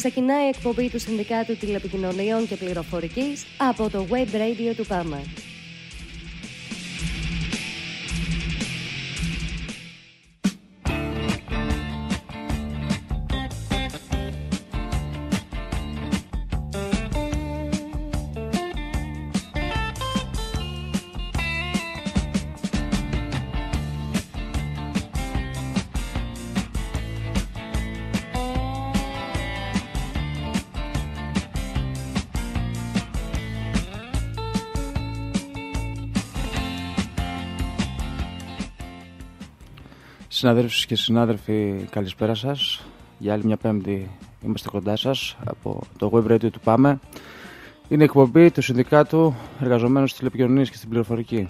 Ξεκινάει η εκπομπή του Συνδικάτου Τηλεπικοινωνιών και Πληροφορικής από το Web Radio του ΠΑΜΕ. Συναδέλφοι και συνάδελφοι, καλησπέρα σας. Για άλλη μια Πέμπτη είμαστε κοντά σας από το Web Radio του ΠΑΜΕ. Είναι εκπομπή του Συνδικάτου Εργαζομένων στις Τηλεπικοινωνίες και στην Πληροφορική.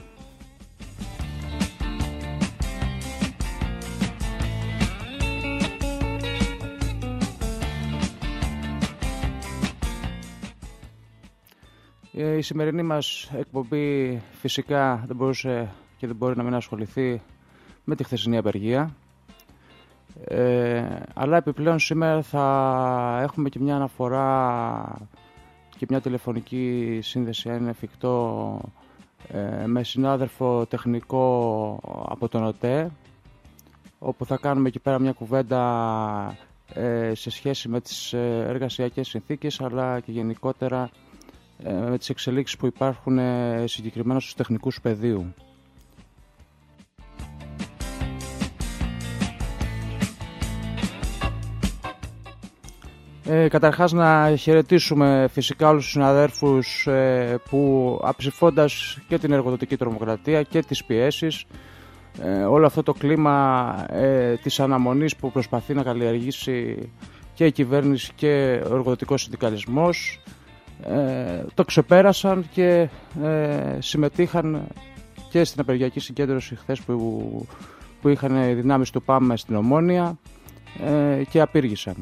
Η σημερινή μας εκπομπή φυσικά δεν μπορούσε και δεν μπορεί να μην ασχοληθεί με τη χθεσινή απεργία, αλλά επιπλέον σήμερα θα έχουμε και μια αναφορά και μια τηλεφωνική σύνδεση, αν είναι εφικτό, με συνάδελφο τεχνικό από τον ΟΤΕ, όπου θα κάνουμε εκεί πέρα μια κουβέντα σε σχέση με τις εργασιακές συνθήκες, αλλά και γενικότερα με τις εξελίξεις που υπάρχουν συγκεκριμένα στους τεχνικούς πεδίου. Καταρχάς να χαιρετήσουμε φυσικά όλους τους συναδέρφους που αψηφώντας και την εργοδοτική τρομοκρατία και τις πιέσεις, όλο αυτό το κλίμα της αναμονής που προσπαθεί να καλλιεργήσει και η κυβέρνηση και ο εργοδοτικός συνδικαλισμός, το ξεπέρασαν και συμμετείχαν και στην απεργιακή συγκέντρωση χθες που είχαν οι δυνάμεις του ΠΑΜΕ στην Ομόνια και απήργησαν.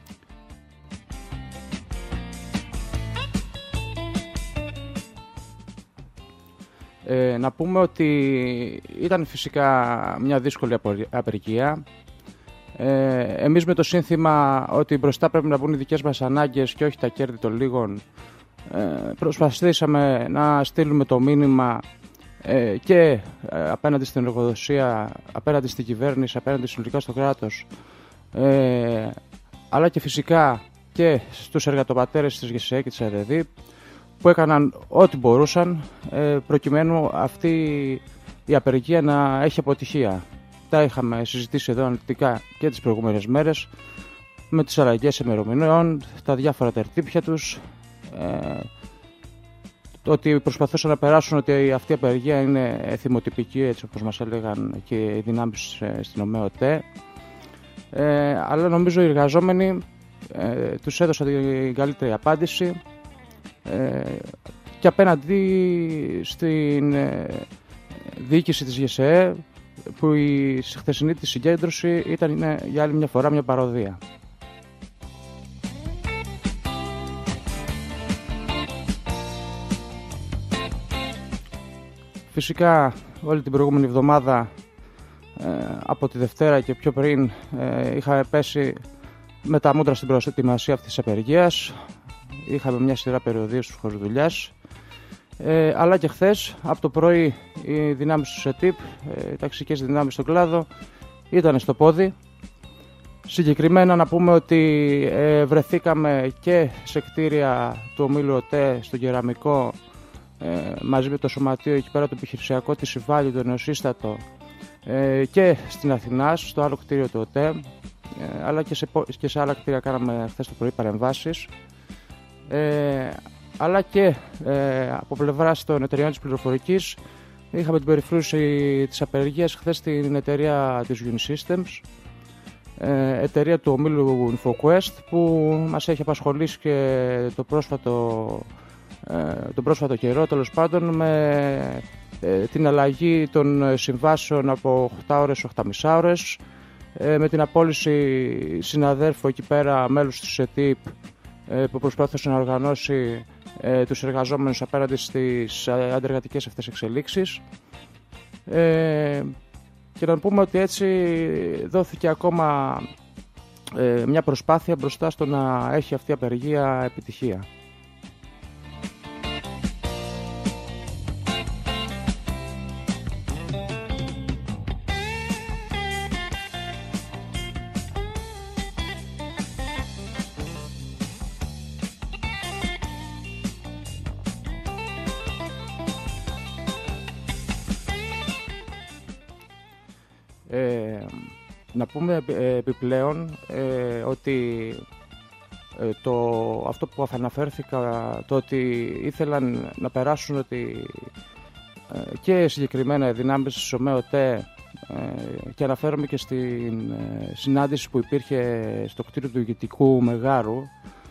Να πούμε ότι ήταν φυσικά μια δύσκολη απεργία. Εμείς με το σύνθημα ότι μπροστά πρέπει να βγουν οι δικές μας ανάγκες και όχι τα κέρδη των λίγων, προσπαθήσαμε να στείλουμε το μήνυμα και απέναντι στην εργοδοσία, απέναντι στην κυβέρνηση, απέναντι συνολικά στο κράτος, αλλά και φυσικά και στους εργατοπατέρες της ΓΕΣΕ και της ΑΔΕΔΗ, που έκαναν ό,τι μπορούσαν προκειμένου αυτή η απεργία να έχει αποτυχία. Τα είχαμε συζητήσει εδώ αναλυτικά και τις προηγούμενες μέρες με τις αλλαγές ημερομηνιών, τα διάφορα τερτύπια τους, ότι προσπαθούσαν να περάσουν ότι αυτή η απεργία είναι θυμοτυπική, έτσι όπως μας έλεγαν και οι δυνάμεις στην ΟΜΕΟΤΕ, αλλά νομίζω οι εργαζόμενοι τους έδωσαν την καλύτερη απάντηση και απέναντι στην διοίκηση της ΓΕΣΕ, που η χθεσινή της συγκέντρωση ήταν για άλλη μια φορά μια παροδία. Φυσικά όλη την προηγούμενη εβδομάδα, από τη Δευτέρα και πιο πριν, είχαμε πέσει με τα μούτρα στην προετοιμασία αυτής της απεργίας. Είχαμε μια σειρά περιοδίες στους χώρους δουλειάς, αλλά και χθες από το πρωί οι δυνάμεις του ΣΕΤΙΠ, οι ταξικές δυνάμεις στον κλάδο, ήταν στο πόδι. Συγκεκριμένα να πούμε ότι βρεθήκαμε και σε κτίρια του ομίλου ΟΤΕ στο Κεραμικό, μαζί με το σωματείο εκεί πέρα το επιχειρησιακό της Ιβάλιου, το νεοσύστατο, και στην Αθηνά, στο άλλο κτίριο του ΟΤΕ, αλλά και σε άλλα κτίρια κάναμε χθες το πρωί παρεμβάσεις. Αλλά και από πλευράς των εταιριών της πληροφορικής είχαμε την περιφρούρηση της απεργίας χθες στην εταιρεία της Unisystems, εταιρεία του ομίλου InfoQuest, που μας έχει απασχολήσει και τον πρόσφατο καιρό, τέλος πάντων, με την αλλαγή των συμβάσεων από 8 ώρες 8,5 ώρες, με την απόλυση συναδέρφου εκεί πέρα, μέλους του ΣΕΤΙΠ, που προσπάθησε να οργανώσει τους εργαζόμενους απέναντι στις αντεργατικές αυτές εξελίξεις. Και να πούμε ότι έτσι δόθηκε ακόμα μια προσπάθεια μπροστά στο να έχει αυτή η απεργία επιτυχία. Να πούμε επιπλέον ότι αυτό που αναφέρθηκα, το ότι ήθελαν να περάσουν ότι και συγκεκριμένα δυνάμεις της ΟΜΕ-ΟΤΕ, και αναφέρομαι και στην συνάντηση που υπήρχε στο κτίριο του Ηγητικού Μεγάρου,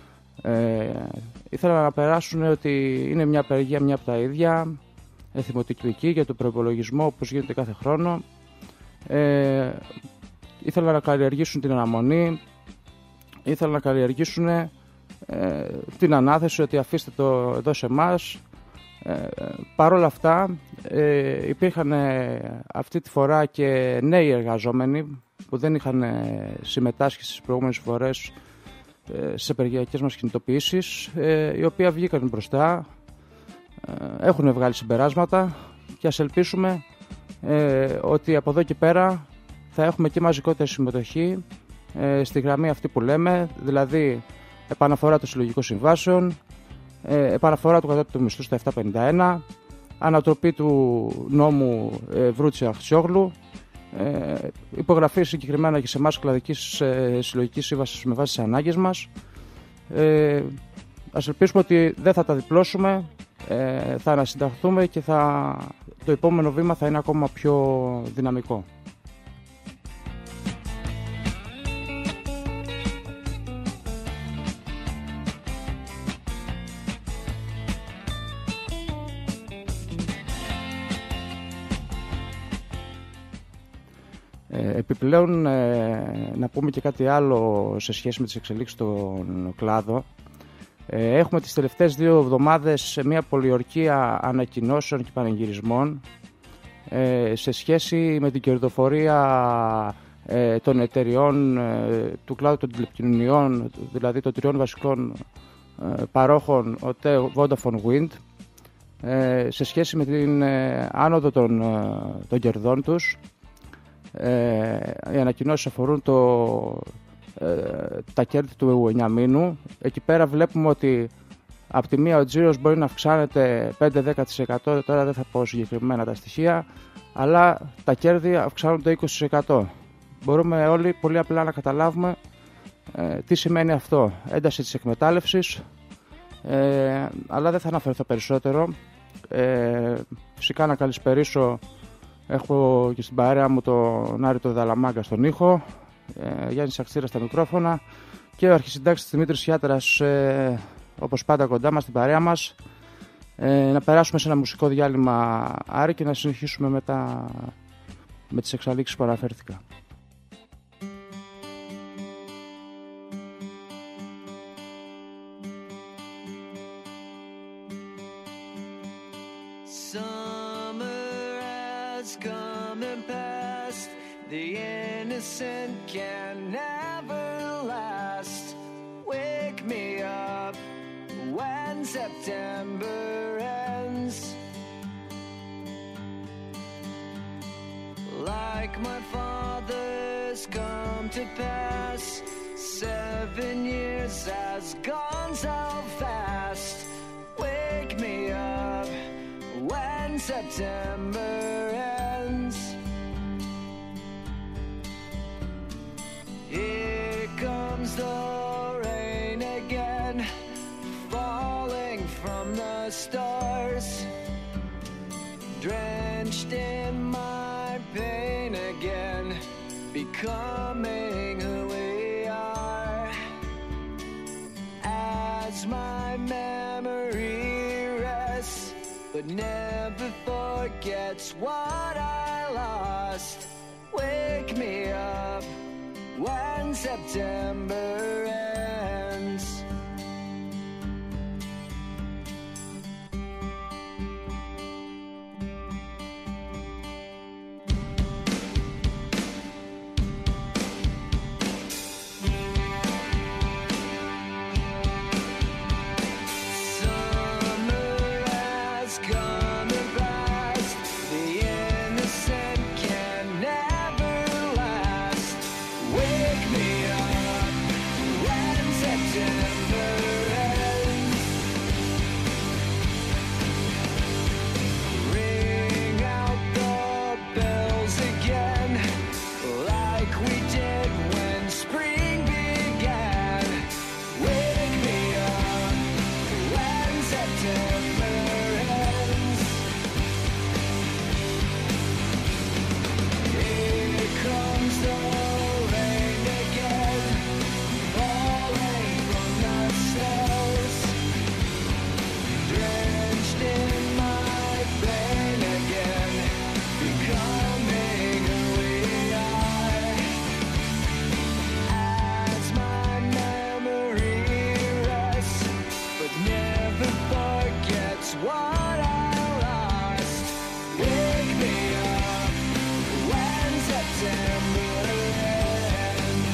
ήθελαν να περάσουν ότι είναι μια απεργία μια από τα ίδια, εθιμοτυπική για τον προϋπολογισμό όπως γίνεται κάθε χρόνο. Ήθελαν να καλλιεργήσουν την αναμονή, ήθελαν να καλλιεργήσουν την ανάθεση ότι αφήστε το εδώ σε εμάς. Παρ' όλα αυτά υπήρχαν αυτή τη φορά και νέοι εργαζόμενοι που δεν είχαν συμμετάσχει στις προηγούμενες φορές στις απεργιακές μας κινητοποιήσεις, οι οποίοι βγήκαν μπροστά, έχουν βγάλει συμπεράσματα και ας ελπίσουμε ότι από εδώ και πέρα θα έχουμε και μαζικότερη συμμετοχή στη γραμμή αυτή που λέμε, δηλαδή επαναφορά των συλλογικών συμβάσεων, επαναφορά του κατώτατου μισθού στα 751, ανατροπή του νόμου Βρούτση Αχτσιόγλου, υπογραφή συγκεκριμένα και σε εμάς κλαδικής συλλογικής σύμβασης με βάση τις ανάγκες μας. Ας ελπίσουμε ότι δεν θα τα διπλώσουμε, θα ανασυνταχθούμε και το επόμενο βήμα θα είναι ακόμα πιο δυναμικό. Επιπλέον, να πούμε και κάτι άλλο σε σχέση με τις εξελίξεις στον κλάδο. Έχουμε τις τελευταίες 2 εβδομάδες μια πολιορκία ανακοινώσεων και πανηγυρισμών σε σχέση με την κερδοφορία των εταιριών του κλάδου των τηλεπικοινωνιών, δηλαδή των 3 βασικών παρόχων ΟΤΕ, Vodafone, Wind, σε σχέση με την άνοδο των κερδών τους. Οι ανακοινώσεις αφορούν τα κέρδη του 9 μήνου. Εκεί πέρα βλέπουμε ότι από τη μία ο τζίρος μπορεί να αυξάνεται 5-10%, τώρα δεν θα πω συγκεκριμένα τα στοιχεία, αλλά τα κέρδη αυξάνονται 20%. Μπορούμε όλοι πολύ απλά να καταλάβουμε τι σημαίνει αυτό. Ένταση της εκμετάλλευσης, αλλά δεν θα αναφερθώ περισσότερο. Φυσικά να καλησπερίσω, έχω και στην παρέα μου τον Άρη τον Δαλαμάγκα στον ήχο, Γιάννη Σαξίρα στα μικρόφωνα και ο αρχισυντάκτης Δημήτρης Σιάτρας, όπως πάντα κοντά μας στην παρέα μας. Να περάσουμε σε ένα μουσικό διάλειμμα, Άρη, και να συνεχίσουμε με τις εξελίξεις που αναφέρθηκα. The innocent can never last. Wake me up when September ends. Like my father's come to pass, 7 years has gone so fast. Wake me up when September ends. Here comes the rain again, falling from the stars, drenched in my pain again, becoming who we are. As my memory rests, but never forgets what I lost. Wake me up when September ends. we did when spring began. Wake me up when September ends. Here comes the rain again, falling from the stars, drenched in my pain again, becoming who we are. As my memory rests, but never forgets what I lost. Wake me up when September ends.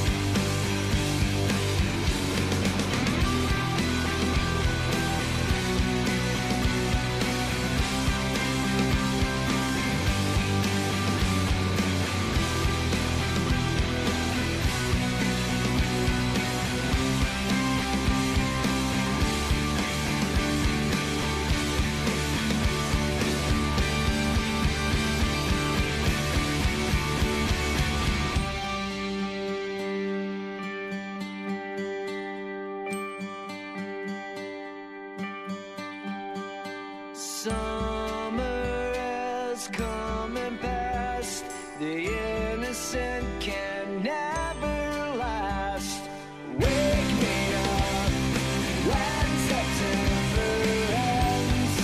Summer has come and passed. The innocent can never last. Wake me up when September ends.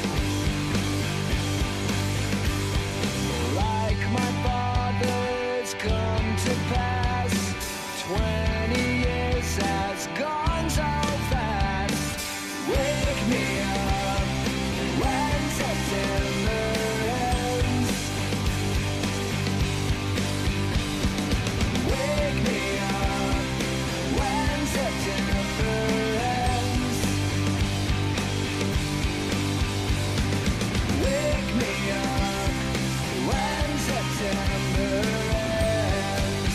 Like my father's come to pass, 20 years has gone so fast. Wake me up when September ends. Wake me up when September ends. Wake me up when September ends.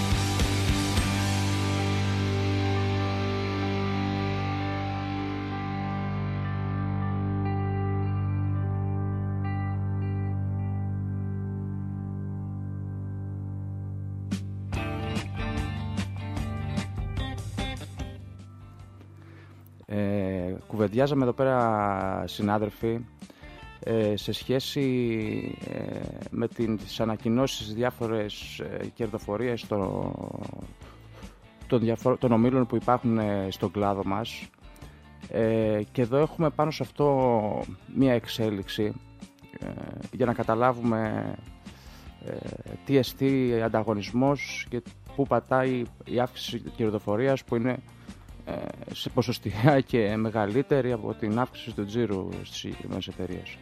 Κουβεντιάζαμε εδώ πέρα, συνάδελφοι, σε σχέση με τις ανακοινώσεις διάφορες κερδοφορίες των ομίλων που υπάρχουν στον κλάδο μας, και εδώ έχουμε πάνω σε αυτό μία εξέλιξη για να καταλάβουμε τι εστί ανταγωνισμός και πού πατάει η αύξηση κερδοφορίας, που είναι σε ποσοστιαία και μεγαλύτερη από την αύξηση του τζίρου στις συγκεκριμένες εταιρείες.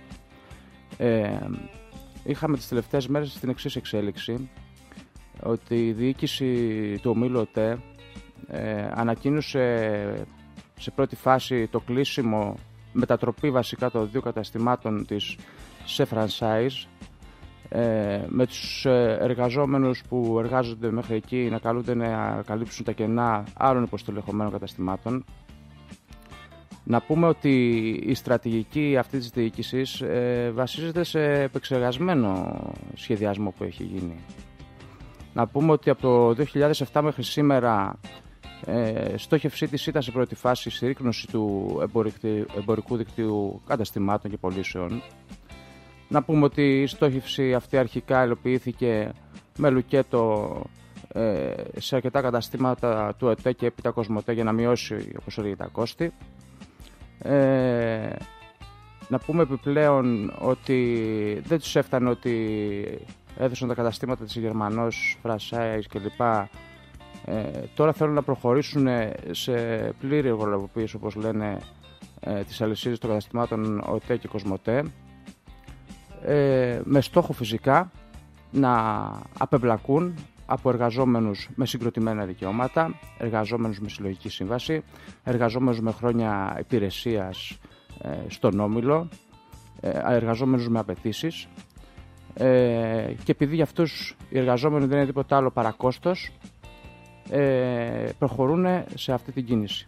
Είχαμε τις τελευταίες μέρες την εξής εξέλιξη, ότι η διοίκηση του ομίλου ΟΤΕ ανακοίνωσε σε πρώτη φάση το κλείσιμο, μετατροπή βασικά των 2 καταστημάτων της σε franchise, με τους εργαζόμενους που εργάζονται μέχρι εκεί να καλούνται να καλύψουν τα κενά άλλων υποστελεχωμένων καταστημάτων. Να πούμε ότι η στρατηγική αυτή της διοίκησης βασίζεται σε επεξεργασμένο σχεδιασμό που έχει γίνει. Να πούμε ότι από το 2007 μέχρι σήμερα στόχευσή της ήταν σε πρώτη φάση η συρρίκνωση του εμπορικού δικτύου καταστημάτων και πωλήσεων. Να πούμε ότι η στόχευση αυτή αρχικά υλοποιήθηκε με λουκέτο σε αρκετά καταστήματα του ΕΤΕ και έπειτα Κοσμοτέ για να μειώσει, όπως έλεγε, τα κόστη. Να πούμε επιπλέον ότι δεν τους έφτανε ότι έδωσαν τα καταστήματα της Γερμανός, Φρασάις κλπ. Τώρα θέλουν να προχωρήσουν σε πλήρη εργολαβοποίηση, όπως λένε, τις αλυσίδες των καταστημάτων ΟΤΕ και Κοσμοτέ, με στόχο φυσικά να απεμπλακούν από εργαζόμενους με συγκροτημένα δικαιώματα, εργαζόμενους με συλλογική σύμβαση, εργαζόμενους με χρόνια υπηρεσίας στον όμιλο, εργαζόμενους με απαιτήσεις, και επειδή για αυτούς οι εργαζόμενοι δεν είναι τίποτα άλλο παρά κόστος, προχωρούν σε αυτή την κίνηση.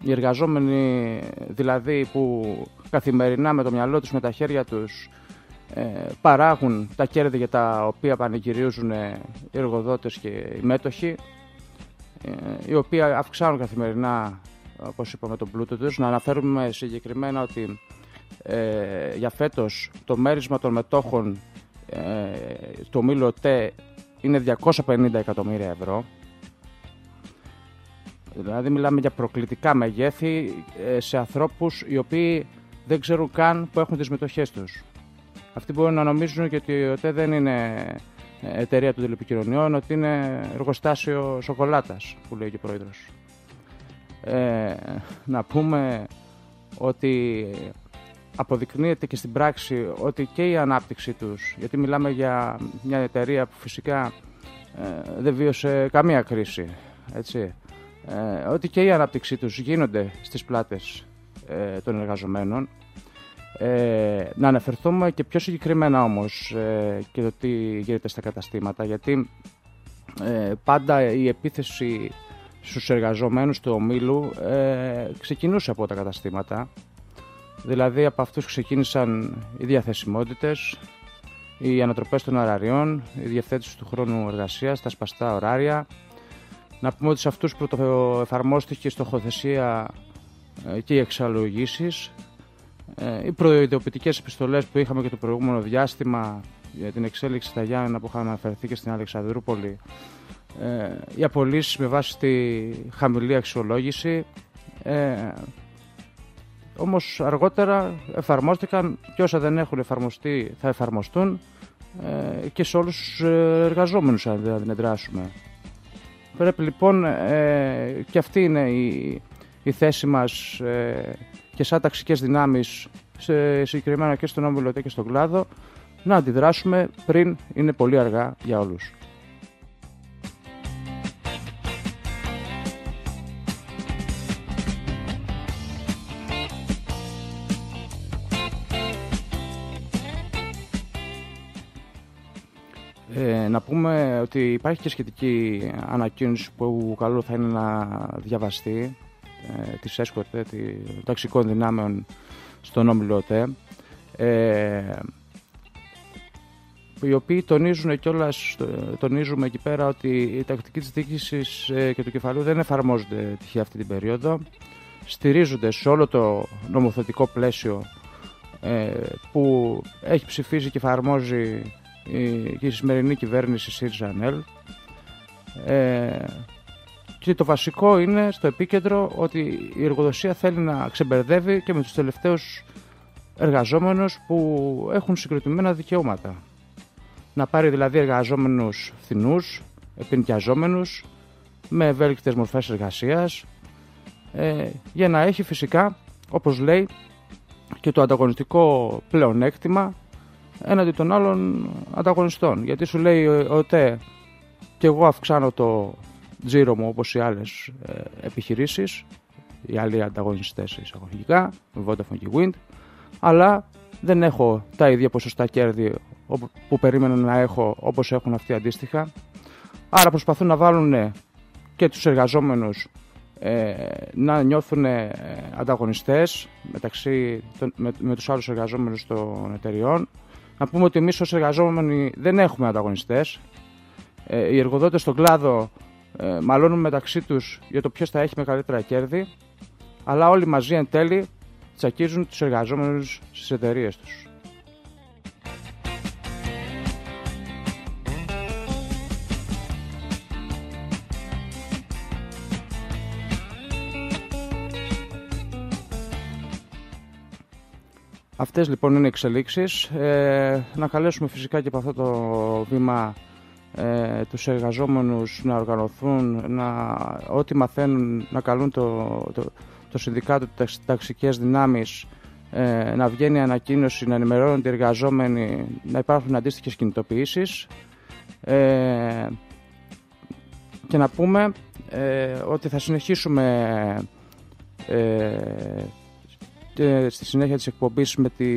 Οι εργαζόμενοι δηλαδή που καθημερινά με το μυαλό τους, με τα χέρια τους παράγουν τα κέρδη για τα οποία πανηγυρίζουν οι εργοδότες και οι μέτοχοι, οι οποίοι αυξάνουν καθημερινά, όπως είπαμε, τον πλούτο τους. Να αναφέρουμε συγκεκριμένα ότι για φέτος το μέρισμα των μετόχων του ομίλου ΟΤΕ είναι 250 εκατομμύρια ευρώ. Δηλαδή μιλάμε για προκλητικά μεγέθη σε ανθρώπους οι οποίοι δεν ξέρουν καν που έχουν τις μετοχές τους. Αυτοί μπορούν να νομίζουν και ότι ο ΟΤΕ δεν είναι εταιρεία των τηλεπικοινωνιών, ότι είναι εργοστάσιο σοκολάτας, που λέει και ο πρόεδρος. Να πούμε ότι αποδεικνύεται και στην πράξη ότι και η ανάπτυξη τους, γιατί μιλάμε για μια εταιρεία που φυσικά δεν βίωσε καμία κρίση, έτσι, ότι και η ανάπτυξή τους γίνονται στις πλάτες των εργαζομένων. Να αναφερθούμε και πιο συγκεκριμένα όμως και το τι γίνεται στα καταστήματα, γιατί πάντα η επίθεση στους εργαζομένους του ομίλου ξεκινούσε από τα καταστήματα. Δηλαδή από αυτούς ξεκίνησαν οι διαθεσιμότητες, οι ανατροπές των ωραριών, η διευθέτηση του χρόνου εργασίας, τα σπαστά ωράρια. Να πούμε ότι σε αυτούς πρωτοεφαρμόστηκε η στοχοθεσία και οι εξαλογήσεις. Οι προειδοποιητικές επιστολές που είχαμε και το προηγούμενο διάστημα για την εξέλιξη στα Γιάννενα που είχαμε αναφερθεί και στην Αλεξανδρούπολη, οι απολύσεις με βάση τη χαμηλή αξιολόγηση, όμως αργότερα εφαρμόστηκαν και όσα δεν έχουν εφαρμοστεί θα εφαρμοστούν και σε όλους τους εργαζόμενους αν δεν δράσουμε. Πρέπει λοιπόν και αυτή είναι η θέση μας και σαν ταξικές δυνάμεις συγκεκριμένα και στον όμιλο ΟΤΕ και στον κλάδο, να αντιδράσουμε πριν είναι πολύ αργά για όλους. Να πούμε ότι υπάρχει και σχετική ανακοίνωση που καλό θα είναι να διαβαστεί της ΕΣΚΟΤΕ, των ταξικών δυνάμεων στον όμιλο ΟΤΕ, οι οποίοι τονίζουν κιόλας, τονίζουμε εκεί πέρα ότι η τακτική της διοίκησης και του κεφαλαίου δεν εφαρμόζονται τυχαία αυτή την περίοδο, στηρίζονται σε όλο το νομοθετικό πλαίσιο που έχει ψηφίσει και εφαρμόζει και η σημερινή κυβέρνηση ΣΥΡΙΖΑ-ΑΝΕΛ, και το βασικό είναι στο επίκεντρο ότι η εργοδοσία θέλει να ξεμπερδεύει και με τους τελευταίους εργαζόμενους που έχουν συγκροτημένα δικαιώματα. Να πάρει δηλαδή εργαζόμενους φθηνούς, επενοικιαζόμενους, με ευέλικτες μορφές εργασίας, για να έχει φυσικά, όπως λέει, και το ανταγωνιστικό πλεονέκτημα έναντι των άλλων ανταγωνιστών. Γιατί σου λέει ότι και εγώ αυξάνω το τζίρο μου όπως οι άλλες επιχειρήσεις, οι άλλοι ανταγωνιστές εισαγωγικά, Vodafone και Wind, αλλά δεν έχω τα ίδια ποσοστά κέρδη που περίμενα να έχω όπως έχουν αυτοί αντίστοιχα. Άρα προσπαθούν να βάλουν και τους εργαζόμενους να νιώθουν ανταγωνιστές με τους άλλους εργαζόμενους των εταιριών. Να πούμε ότι εμείς ως εργαζόμενοι δεν έχουμε ανταγωνιστές. Οι εργοδότες στον κλάδο μαλώνουν μεταξύ τους για το ποιος θα έχει μεγαλύτερα κέρδη, αλλά όλοι μαζί εν τέλει τσακίζουν τους εργαζόμενους στις εταιρείες τους. Αυτές λοιπόν είναι οι εξελίξεις. Να καλέσουμε φυσικά και από αυτό το βήμα τους εργαζόμενους να οργανωθούν, ό,τι μαθαίνουν να καλούν το Συνδικάτο Ταξικές Δυνάμεις, να βγαίνει ανακοίνωση, να ενημερώνονται οι εργαζόμενοι, να υπάρχουν αντίστοιχες κινητοποιήσεις, και να πούμε ότι θα συνεχίσουμε και στη συνέχεια της εκπομπής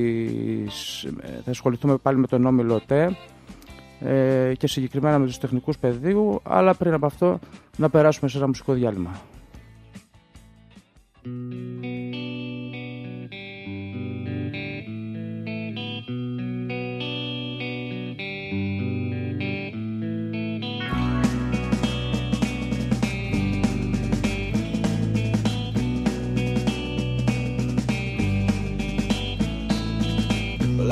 θα ασχοληθούμε πάλι με τον όμιλο ΟΤΕ και συγκεκριμένα με τους τεχνικούς πεδίου, αλλά πριν από αυτό να περάσουμε σε ένα μουσικό διάλειμμα.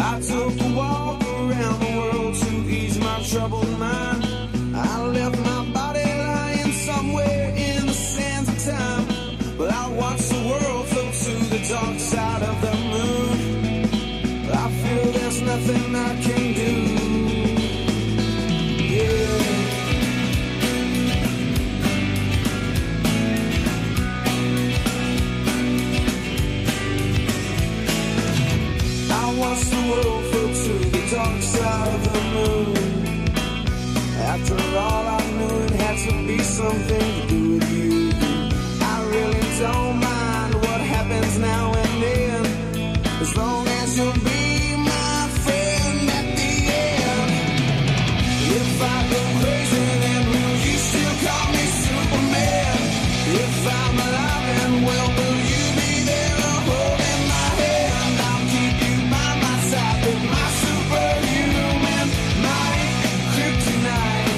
I took a walk around the world to ease my troubled mind. I left my body lying somewhere in the sands of time, but I watched the world float to the dark side of the moon. I feel there's nothing I can do. Yeah. I watched the world float to the dark side of the moon. After all, I knew it had to be something to do with you. I really don't mind what happens now and then, as long as you'll be my friend at the end. If I go crazy, then will you still call me Superman? If I'm alive and well, will you be there holding my hand? I'll keep you by my side with my superhuman might, kryptonite.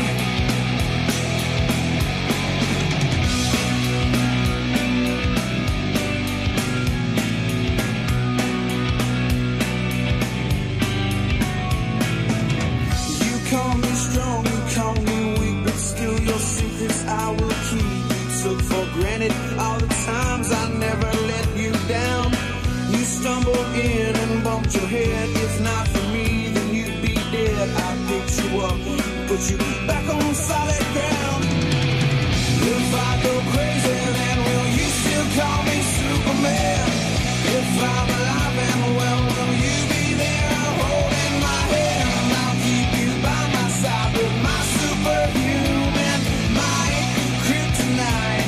You call me strong, you call me weak, but still your secrets I will keep. You took for granted all the times I never let you down. You stumbled in and bumped your head. If not for me, then you'd be dead. I picked you up, put you back on solid ground. If I go crazy, then will you still call me Superman? If I'm alive and well, will you be there holding my hand? I'll keep you by my side with my superhuman might, kryptonite.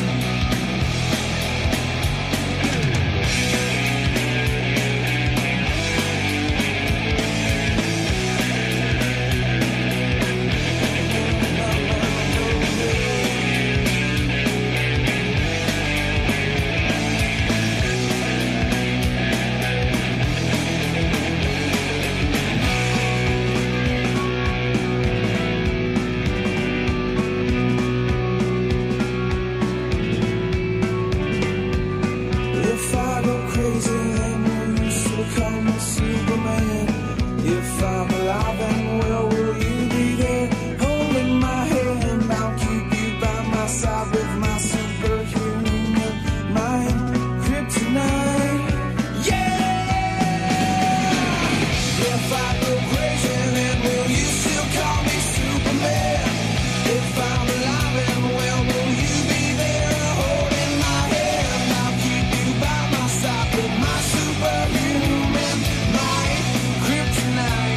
If I go crazy, then will you still call me Superman? If I'm alive and well, will you be there holding my hand? I'll keep you by my side with my superhuman mind, kryptonite. Yeah! If I go crazy, then will you still call me Superman? If I'm alive and well, will you be there holding my hand? I'll keep you by my side with my superhuman might, kryptonite.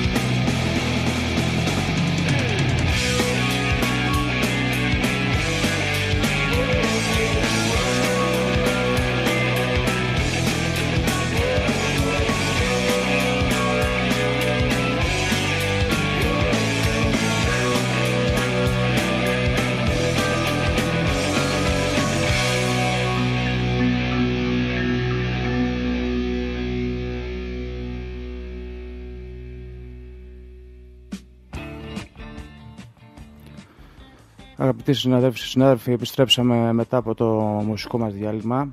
Αγαπητοί συνάδελφοι, επιστρέψαμε μετά από το μουσικό μας διάλειμμα.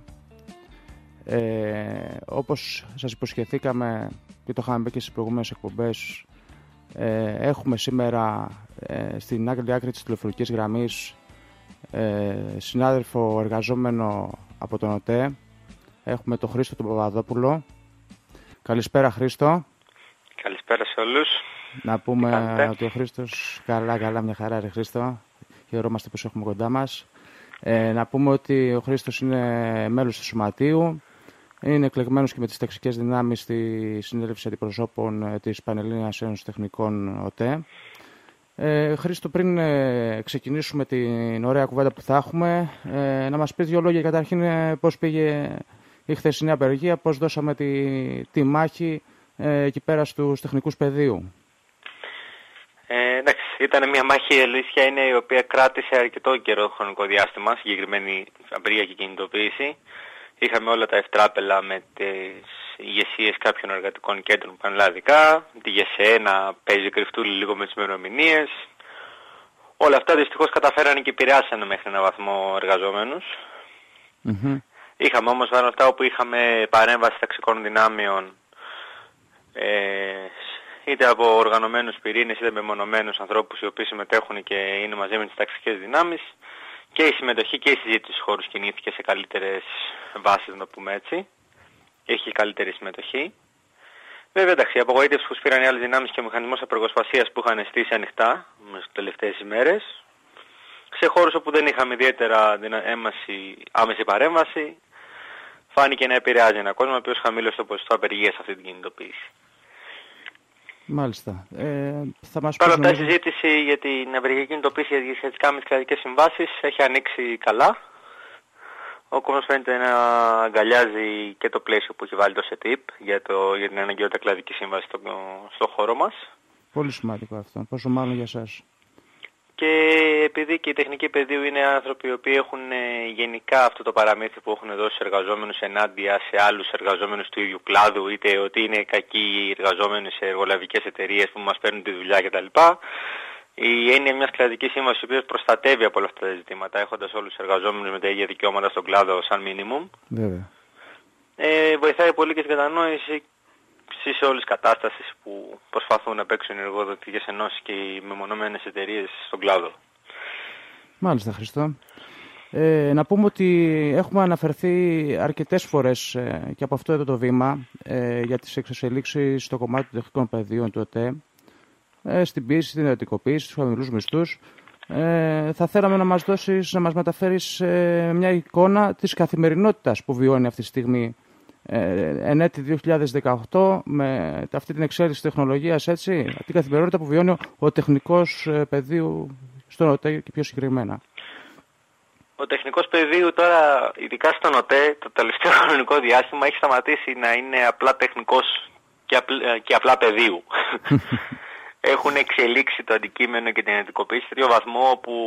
Όπως σας υποσχεθήκαμε και το είχαμε πει και στις προηγούμενες εκπομπές, έχουμε σήμερα στην άκρη της τηλεφωνικής γραμμής συνάδελφο εργαζόμενο από τον ΟΤΕ. Έχουμε τον Χρήστο τον Παπαδόπουλο. Καλησπέρα, Χρήστο. Καλησπέρα σε όλους. Να πούμε ότι ο Χρήστος, καλά, μια χαρά ρε Χρήστο. Χαιρόμαστε που έχουμε κοντά μας. Να πούμε ότι ο Χρήστος είναι μέλος του Σωματείου. Είναι εκλεγμένος και με τις ταξικές δυνάμεις στη συνέλευση αντιπροσώπων της Πανελλήνιας Ένωσης Τεχνικών ΟΤΕ. Χρήστο, πριν ξεκινήσουμε την ωραία κουβέντα που θα έχουμε, να μας πεις δύο λόγια καταρχήν πώς πήγε η χθεσινή απεργία, πώς δώσαμε τη μάχη εκεί πέρα στους τεχνικούς πεδίου. Εντάξει, ήταν μια μάχη, η αλήθεια είναι, η οποία κράτησε αρκετό καιρό χρονικό διάστημα, συγκεκριμένη απεργία και κινητοποίηση. Είχαμε όλα τα ευτράπελα με τις ηγεσίες κάποιων εργατικών κέντρων πανελλαδικά, τη ΓΕΣΕ να παίζει κρυφτούλη λίγο με τις ημερομηνίες. Όλα αυτά δυστυχώς καταφέρανε και επηρεάσανε μέχρι έναν βαθμό εργαζόμενους. Mm-hmm. Είχαμε όμως πάνω αυτά όπου είχαμε παρέμβαση ταξικών δυνάμεων, είτε από οργανωμένους πυρήνες είτε μεμονωμένους ανθρώπους οι οποίοι συμμετέχουν και είναι μαζί με τις ταξικές δυνάμεις, και η συμμετοχή και η συζήτηση στους χώρους κινήθηκε σε καλύτερες βάσεις, να το πούμε έτσι. Έχει καλύτερη συμμετοχή. Βέβαια, εντάξει, η απογοήτευση που σπήραν οι άλλες δυνάμεις και ο μηχανισμός απεργοσπασίας που είχαν στήσει ανοιχτά μέσα στις τελευταίες ημέρες, σε χώρους όπου δεν είχαμε ιδιαίτερα άμεση παρέμβαση, φάνηκε να επηρεάζει ένα κόσμο ο οποίος χαμήλωσε το ποσοστό απεργίας σε αυτή την κινητοποίηση. Μάλιστα. Παρ' αυτά η συζήτηση για την απεργιακή κινητοποίηση σχετικά με τις κρατικές συμβάσεις έχει ανοίξει καλά. Ο κόσμος φαίνεται να αγκαλιάζει και το πλαίσιο που έχει βάλει το ΣΕΤΙΠ για την αναγκαιότητα κλαδική σύμβαση στο χώρο μας. Πολύ σημαντικό αυτό, πόσο μάλλον για εσάς. Και επειδή και οι τεχνικοί πεδίου είναι άνθρωποι οι οποίοι έχουν γενικά αυτό το παραμύθι που έχουν δώσει εργαζόμενους ενάντια σε άλλους εργαζόμενους του ίδιου κλάδου, είτε ότι είναι κακοί οι εργαζόμενοι σε εργολαβικές εταιρείες που μας παίρνουν τη δουλειά κτλ. Η έννοια μιας κρατικής σύμβασης, η οποία προστατεύει από όλα αυτά τα ζητήματα, έχοντας όλους τους εργαζόμενους με τα ίδια δικαιώματα στον κλάδο σαν μίνιμουμ, βοηθάει πολύ και στην κατανόηση σε όλες τις κατάστασεις που προσπαθούν να παίξουν οι εργοδοτικές ενώσεις και οι μεμονωμένες εταιρείες στον κλάδο. Μάλιστα, Χριστό. Να πούμε ότι έχουμε αναφερθεί αρκετές φορές και από αυτό εδώ το βήμα για τις εξελίξεις στο κομμάτι των τεχνικών πεδίων του ΕΤΕ, στην πίεση, στην εντατικοποίηση, στους χαμηλούς μισθούς. Θα θέλαμε να μας μεταφέρεις μια εικόνα της καθημερινότητας που βιώνει αυτή τη στιγμή εν έτη 2018 με αυτή την εξέλιξη τεχνολογίας, έτσι, την καθημερινότητα που βιώνει ο τεχνικός πεδίου στον ΟΤΕ και πιο συγκεκριμένα. Ο τεχνικός πεδίου τώρα, ειδικά στον ΟΤΕ, το τελευταίο χρονικό διάστημα έχει σταματήσει να είναι απλά τεχνικός και απλά πεδίου. Έχουν εξελίξει το αντικείμενο και την εντατικοποίηση σε τέτοιο βαθμό που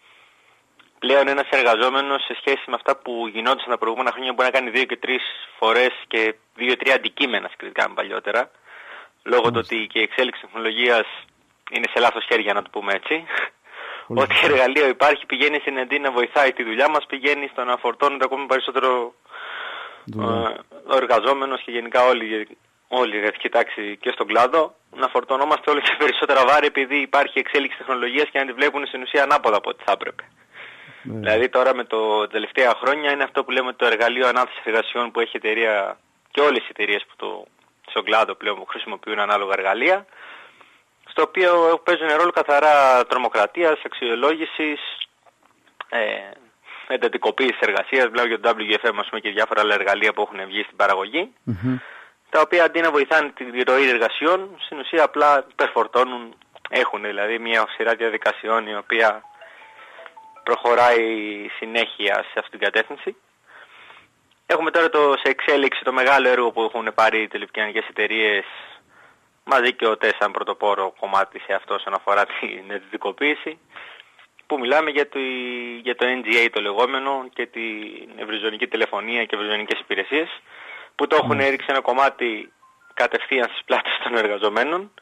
πλέον ένας εργαζόμενος σε σχέση με αυτά που γινόντουσαν τα προηγούμενα χρόνια μπορεί να κάνει 2 και 3 φορές και 2-3 αντικείμενα συγκριτικά με παλιότερα, λόγω του ότι και η εξέλιξη τεχνολογίας είναι σε λάθος χέρια, να το πούμε έτσι. Ό,τι εργαλείο υπάρχει πηγαίνει στην αντί να βοηθάει τη δουλειά μας, πηγαίνει στο να φορτώνεται ακόμη περισσότερο ο εργαζόμενος και γενικά όλη η εργατική τάξη και στον κλάδο, να φορτωνόμαστε όλο και περισσότερα βάρη επειδή υπάρχει εξέλιξη τεχνολογίας και να τη βλέπουν στην ουσία ανάποδα από ό,τι θα έπρεπε. Δηλαδή τώρα με τα τελευταία χρόνια είναι αυτό που λέμε το εργαλείο ανάθεσης εργασιών που έχει η εταιρεία και όλες οι εταιρείες που στον κλάδο πλέον που χρησιμοποιούν ανάλογα εργαλεία, στο οποίο παίζουν ρόλο καθαρά τρομοκρατίας, αξιολόγησης, εντατικοποίησης εργασίας, βλέπω για το WFM ας πούμε, και διάφορα άλλα εργαλεία που έχουν βγει στην παραγωγή, τα οποία αντί να βοηθάνε την ροή εργασιών, στην ουσία απλά υπερφορτώνουν, έχουν δηλαδή μια σειρά διαδικασιών η οποία προχωράει συνέχεια σε αυτήν την κατεύθυνση. Έχουμε τώρα σε εξέλιξη το μεγάλο έργο που έχουν πάρει οι τηλεπικοινωνικές εταιρείες μαζί και ο ΤΕ σαν πρωτοπόρο κομμάτι σε αυτό όσον αφορά την εντατικοποίηση, που μιλάμε για το NGA το λεγόμενο και την ευρυζωνική τηλεφωνία και ευρυζωνικές υπηρεσίες, που το έχουν ρίξει ένα κομμάτι κατευθείαν στις πλάτες των εργαζομένων,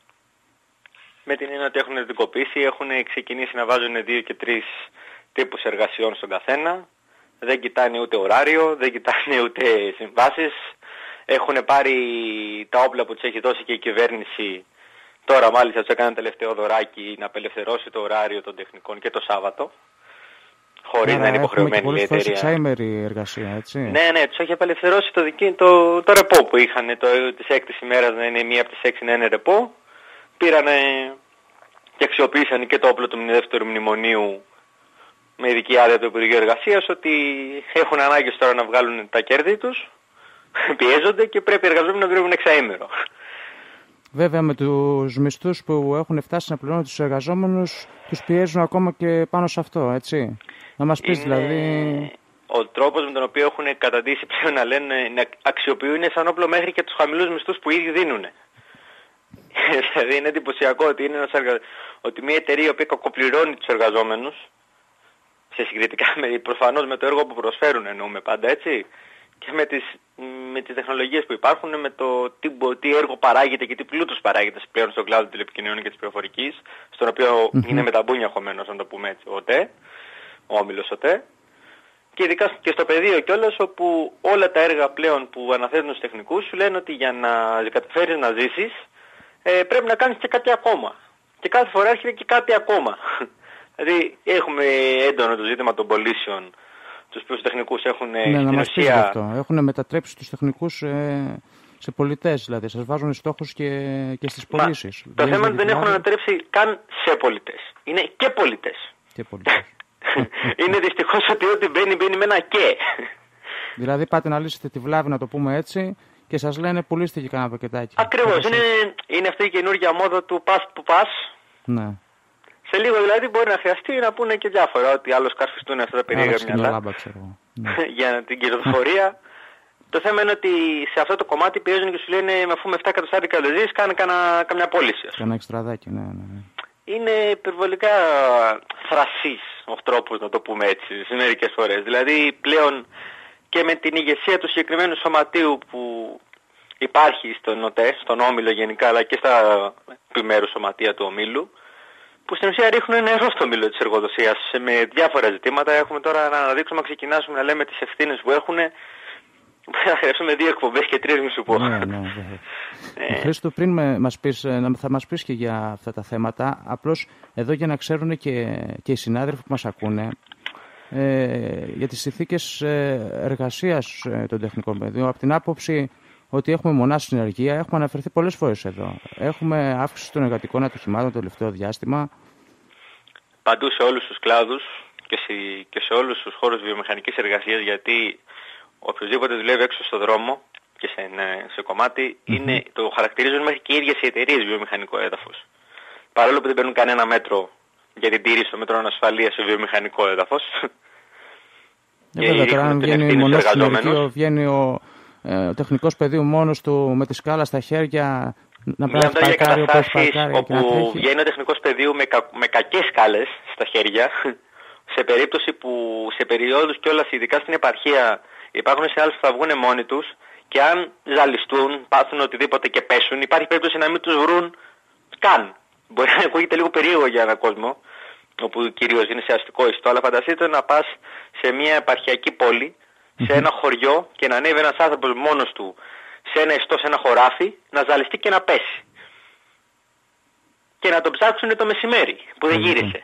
με την έννοια ότι έχουν εντατικοποίηση, έχουν ξεκινήσει να βάζουν 2 και 3 τύπους εργασιών στον καθένα, δεν κοιτάνε ούτε ωράριο, δεν κοιτάνε ούτε συμβάσεις, έχουν πάρει τα όπλα που τους έχει δώσει και η κυβέρνηση, τώρα μάλιστα τους έκανε τελευταίο δωράκι να απελευθερώσει το ωράριο των τεχνικών και το Σάββατο, χωρίς να είναι υποχρεωμένη η εταιρεία. Εξάημερη εργασία, έτσι. Ναι, τους έχει απελευθερώσει το ρεπό που είχαν της 6ης ημέρας να είναι μία από τις 6 να είναι ρεπό. Πήρανε και αξιοποίησαν και το όπλο του δεύτερου μνημονίου με ειδική άδεια του Υπουργείου Εργασίας, ότι έχουν ανάγκες τώρα να βγάλουν τα κέρδη τους, πιέζονται και πρέπει οι εργαζόμενοι να δουλεύουν εξαήμερο. Βέβαια με τους μισθούς που έχουν φτάσει να πληρώνουν τους εργαζόμενους, τους πιέζουν ακόμα και πάνω σε αυτό, έτσι. Να μας πεις δηλαδή... Ο τρόπος με τον οποίο έχουν καταντήσει πλέον να λένε να αξιοποιούν σαν όπλο μέχρι και τους χαμηλούς μισθούς που ήδη δίνουν. Δηλαδή είναι εντυπωσιακό ότι είναι ότι μια εταιρεία που κακοπληρώνει τους εργαζόμενους, σε συγκριτικά προφανώς με το έργο που προσφέρουν εννοούμε πάντα, έτσι, και με τις τεχνολογίες που υπάρχουν, με το τι έργο παράγεται και τι πλούτος παράγεται πλέον στον κλάδο τηλεπικοινωνιών και της πληροφορικής, στον οποίο είναι με τα μπούνια χωμένος, να το πούμε έτσι, ο όμιλος ΟΤΕ, Και ειδικά και στο πεδίο κιόλας, όπου όλα τα έργα πλέον που αναθέτουν στους τεχνικούς σου λένε ότι για να καταφέρεις να ζήσεις πρέπει να κάνεις και κάτι ακόμα. Και κάθε φορά έρχεται και κάτι ακόμα. Δηλαδή έχουμε έντονο το ζήτημα των πωλήσεων, τους οποίους τεχνικούς έχουν να μας πεις αυτό. Έχουν μετατρέψει τους τεχνικούς σε πολιτές, δηλαδή σας βάζουν στόχους και στις πωλήσεις. Το θέμα είναι ότι δεν έχουν ανατρέψει καν σε πολιτές. Είναι και πολιτές. Είναι δυστυχώς ότι ό,τι μπαίνει με ένα και. Δηλαδή πάτε να λύσετε τη βλάβη, να το πούμε έτσι, και σας λένε πουλήστε και κανένα πακετάκι. Ακριβώς. Είναι αυτή η καινούργια μόδα του πας που πας. Ναι. Σε λίγο δηλαδή μπορεί να χρειαστεί να πούνε και διάφορα, ότι άλλος καρφιστούν αυτά τα περίεργα μυαλά για την κερδοφορία. Το θέμα είναι ότι σε αυτό το κομμάτι πιέζουν και σου λένε αφού με 7 εκατοστάρικα το ζεις, κάνε καμιά πώληση. Κάνα εξτραδάκι, ναι. Είναι υπερβολικά θρασής ο τρόπος, να το πούμε έτσι, σε μερικές φορές. Δηλαδή πλέον και με την ηγεσία του συγκεκριμένου σωματείου που υπάρχει στον ΟΤΕ, στον Όμιλο γενικά, αλλά και στα επιμέρους σωματεία του Ομίλου, που στην ουσία ρίχνουν νερό στο μήλο της εργοδοσίας με διάφορα ζητήματα. Έχουμε τώρα να αναδείξουμε, να ξεκινάσουμε να λέμε τις ευθύνες που έχουν. Θα χρειαστούμε 2 εκπομπές και 3, μη σου πω. Χρήστο, πριν θα μας πεις και για αυτά τα θέματα, απλώς εδώ για να ξέρουν και οι συνάδελφοι που μας ακούνε, για τις συνθήκες εργασίας των τεχνικών πεδίων, από την άποψη ότι έχουμε μονά συνεργεία, έχουμε αναφερθεί πολλές φορές εδώ. Έχουμε αύξηση των εργατικών ατυχημάτων το τελευταίο διάστημα. Παντού σε όλους τους κλάδους και σε όλους τους χώρους βιομηχανικής εργασίας, γιατί οποιοδήποτε δουλεύει έξω στο δρόμο και σε κομμάτι, το χαρακτηρίζουν μέχρι και οι ίδιες οι εταιρείες βιομηχανικό έδαφος. Παρόλο που δεν παίρνουν κανένα μέτρο για την τήρηση των μέτρων ασφαλείας σε βιομηχανικό έδαφος. Βέβαια, τώρα αν βγαίνει η μονά συνεργείο, βγαίνει ο τεχνικός πεδίου μόνος του με τη σκάλα στα χέρια να πρέπει να παρκάρει όπως παρκάρει. Όπου βγαίνει ο τεχνικός πεδίου με κακές σκάλες στα χέρια, σε περίπτωση που σε περιόδους κιόλας, ειδικά στην επαρχία, υπάρχουν σε άλλους που θα βγουν μόνοι τους και αν ζαλιστούν, πάθουν οτιδήποτε και πέσουν, υπάρχει περίπτωση να μην τους βρουν καν. Μπορεί να ακούγεται λίγο περίεργο για έναν κόσμο, όπου κυρίως είναι σε αστικό ιστό, αλλά φανταστείτε να πας σε μια επαρχιακή πόλη, σε ένα χωριό και να ανέβει ένας άνθρωπος μόνος του σε ένα ιστό, σε ένα χωράφι, να ζαλιστεί και να πέσει. Και να τον ψάξουν το μεσημέρι που δεν γύρισε.